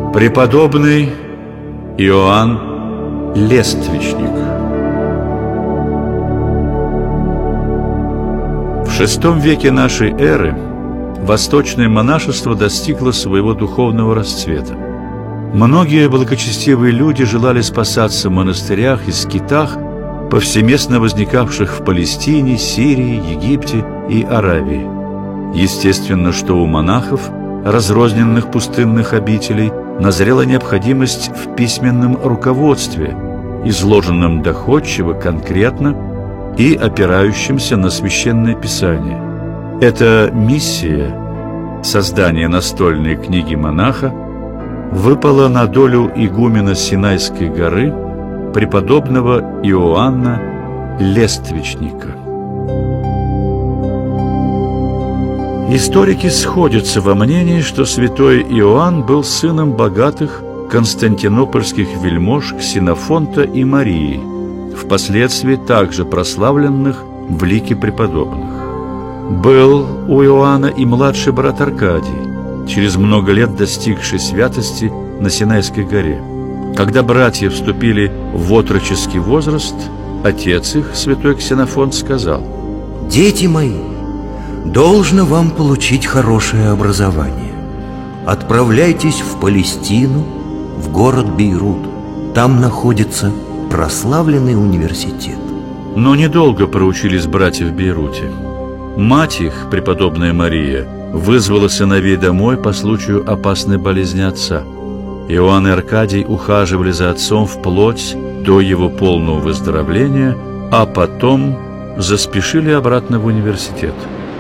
Преподобный Иоанн Лествичник. В VI веке нашей эры восточное монашество достигло своего духовного расцвета. Многие благочестивые люди желали спасаться в монастырях и скитах, повсеместно возникавших в Палестине, Сирии, Египте и Аравии. Естественно, что у монахов разрозненных пустынных обителей назрела необходимость в письменном руководстве, изложенном доходчиво, конкретно и опирающемся на Священное Писание. Эта миссия, создание настольной книги монаха, выпала на долю игумена Синайской горы, преподобного Иоанна Лествичника. Историки сходятся во мнении, что святой Иоанн был сыном богатых константинопольских вельмож Ксенофонта и Марии, впоследствии также прославленных в лике преподобных. Был у Иоанна и младший брат Аркадий, через много лет достигший святости на Синайской горе. Когда братья вступили в отроческий возраст, отец их, святой Ксенофонт, сказал: «Дети мои, должно вам получить хорошее образование. Отправляйтесь в Палестину, в город Бейрут. Там находится прославленный университет». Но недолго проучились братья в Бейруте. Мать их, преподобная Мария, вызвала сыновей домой по случаю опасной болезни отца. Иоанн и Аркадий ухаживали за отцом вплоть до его полного выздоровления, а потом заспешили обратно в университет.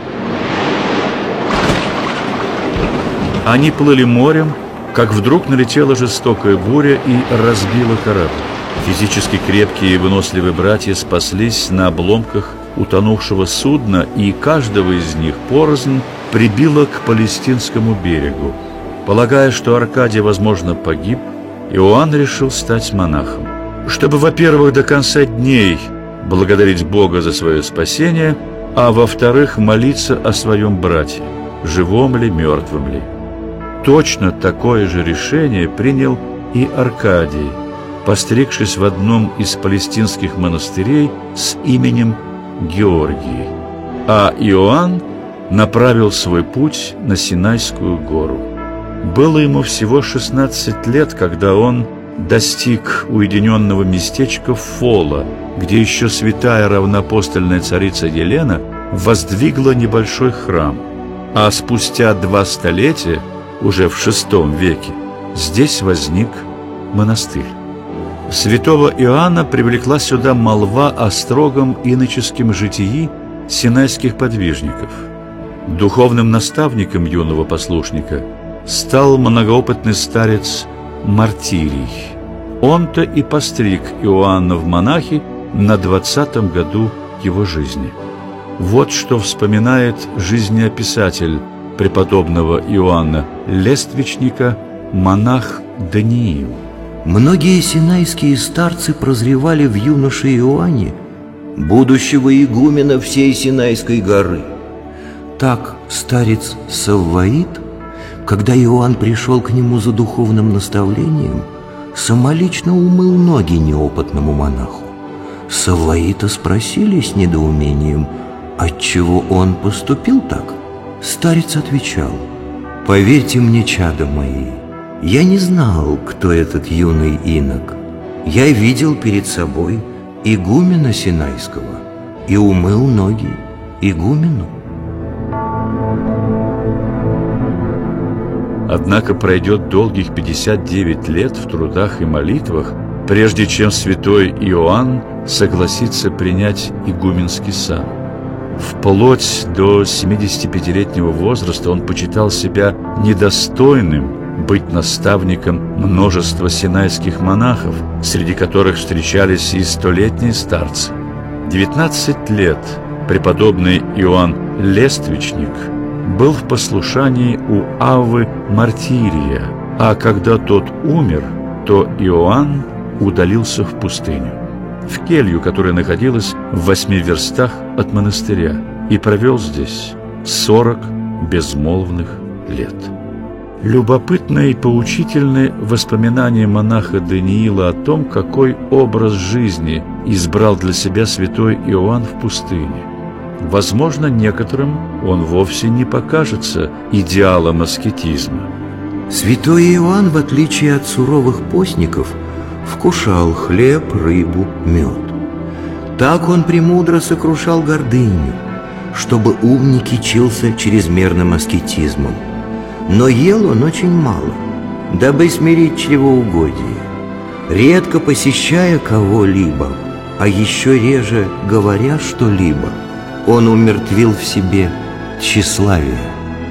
Они плыли морем, как вдруг налетела жестокая буря и разбила корабль. Физически крепкие и выносливые братья спаслись на обломках утонувшего судна, и каждого из них порознь прибило к палестинскому берегу. Полагая, что Аркадий, возможно, погиб, Иоанн решил стать монахом, чтобы, во-первых, до конца дней благодарить Бога за свое спасение, а во-вторых, молиться о своем брате, живом ли, мертвым ли. Точно такое же решение принял и Аркадий, постригшись в одном из палестинских монастырей с именем Георгий, а Иоанн направил свой путь на Синайскую гору. Было ему всего 16 лет, когда он достиг уединенного местечка Фола, где еще святая равноапостольная царица Елена воздвигла небольшой храм, а спустя 2 столетия, уже в VI веке, здесь возник монастырь. Святого Иоанна привлекла сюда молва о строгом иноческом житии синайских подвижников. Духовным наставником юного послушника стал многоопытный старец Мартирий. Он-то и постриг Иоанна в монахи на 20-м году его жизни. Вот что вспоминает жизнеописатель преподобного Иоанна Лествичника, монах Даниил. Многие синайские старцы прозревали в юноше Иоанне будущего игумена всей Синайской горы. Так старец Савваид, когда Иоанн пришел к нему за духовным наставлением, самолично умыл ноги неопытному монаху. Савваида спросили с недоумением, отчего он поступил так. Старец отвечал: «Поверьте мне, чада мои, я не знал, кто этот юный инок. Я видел перед собой игумена Синайского и умыл ноги игумену». Однако пройдет долгих 59 лет в трудах и молитвах, прежде чем святой Иоанн согласится принять игуменский сан. Вплоть до 75-летнего возраста он почитал себя недостойным быть наставником множества синайских монахов, среди которых встречались и 100-летние старцы. 19 лет преподобный Иоанн Лествичник был в послушании у Аввы Мартирия, а когда тот умер, то Иоанн удалился в пустыню, в келью, которая находилась в 8 верстах от монастыря, и провел здесь 40 безмолвных лет. Любопытны и поучительны воспоминания монаха Даниила о том, какой образ жизни избрал для себя святой Иоанн в пустыне. Возможно, некоторым он вовсе не покажется идеалом аскетизма. Святой Иоанн, в отличие от суровых постников, вкушал хлеб, рыбу, мед. Так он премудро сокрушал гордыню, чтобы ум не кичился чрезмерным аскетизмом. Но ел он очень мало, дабы смирить чревоугодие, редко посещая кого-либо, а еще реже говоря что-либо. Он умертвил в себе тщеславие.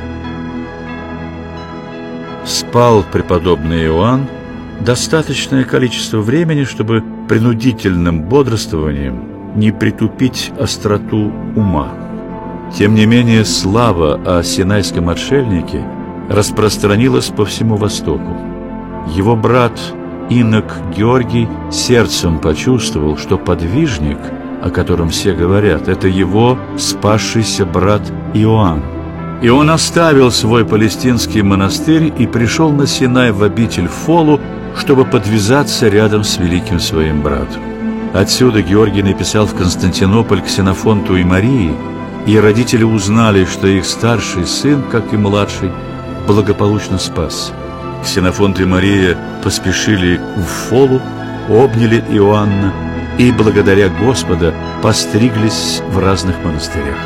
Спал преподобный Иоанн достаточное количество времени, чтобы принудительным бодрствованием не притупить остроту ума. Тем не менее, слава о синайском отшельнике распространилась по всему Востоку. Его брат инок Георгий сердцем почувствовал, что подвижник, о котором все говорят, это его спасшийся брат Иоанн. И он оставил свой палестинский монастырь и пришел на Синай в обитель Фолу, чтобы подвязаться рядом с великим своим братом. Отсюда Георгий написал в Константинополь Ксенофонту и Марии, и родители узнали, что их старший сын, как и младший, благополучно спасся. Ксенофонт и Мария поспешили в Фолу, обняли Иоанна и, благодаря Господа, постриглись в разных монастырях.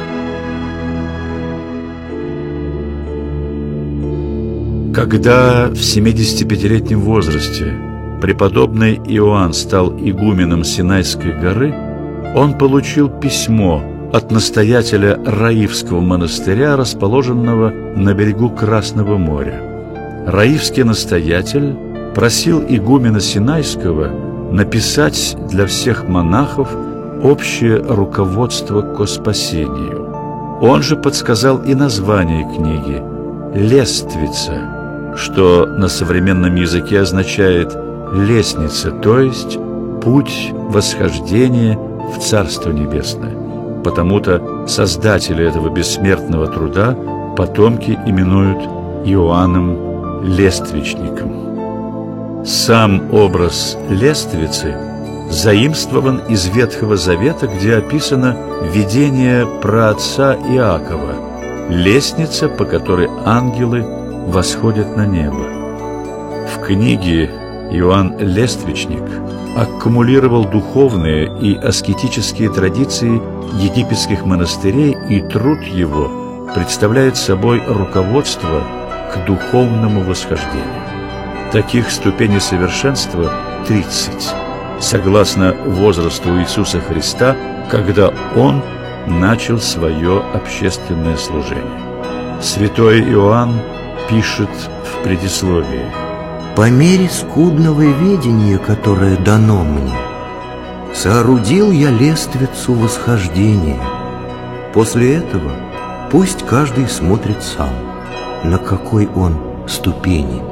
Когда в 75-летнем возрасте преподобный Иоанн стал игуменом Синайской горы, он получил письмо от настоятеля Раифского монастыря, расположенного на берегу Красного моря. Раифский настоятель просил игумена Синайского написать для всех монахов общее руководство ко спасению. Он же подсказал и название книги «Лествица», что на современном языке означает «лестница», то есть «путь восхождения в Царство Небесное». Потому-то создатели этого бессмертного труда потомки именуют Иоанном Лествичником. Сам образ лествицы заимствован из Ветхого Завета, где описано видение праотца Иакова, лестница, по которой ангелы восходят на небо. В книге Иоанн Лествичник аккумулировал духовные и аскетические традиции египетских монастырей, и труд его представляет собой руководство к духовному восхождению. Таких ступеней совершенства 30, согласно возрасту Иисуса Христа, когда Он начал свое общественное служение. Святой Иоанн пишет в предисловии: «По мере скудного ведения, которое дано мне, соорудил я лествицу восхождения. После этого пусть каждый смотрит сам, на какой он ступени».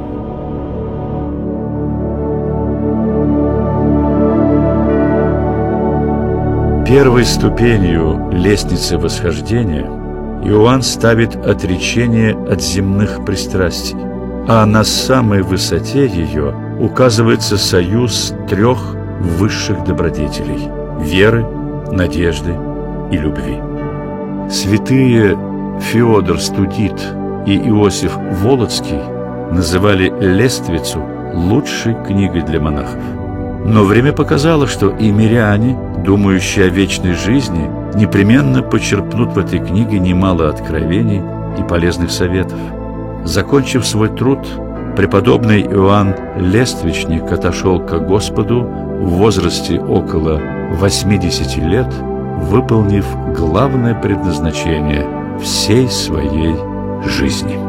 Первой ступенью лестницы восхождения Иоанн ставит отречение от земных пристрастий, а на самой высоте ее указывается союз трех высших добродетелей – веры, надежды и любви. Святые Феодор Студит и Иосиф Волоцкий называли лествицу лучшей книгой для монахов. Но время показало, что и миряне, думающие о вечной жизни, непременно почерпнут в этой книге немало откровений и полезных советов. Закончив свой труд, преподобный Иоанн Лествичник отошел ко Господу в возрасте около 80 лет, выполнив главное предназначение всей своей жизни.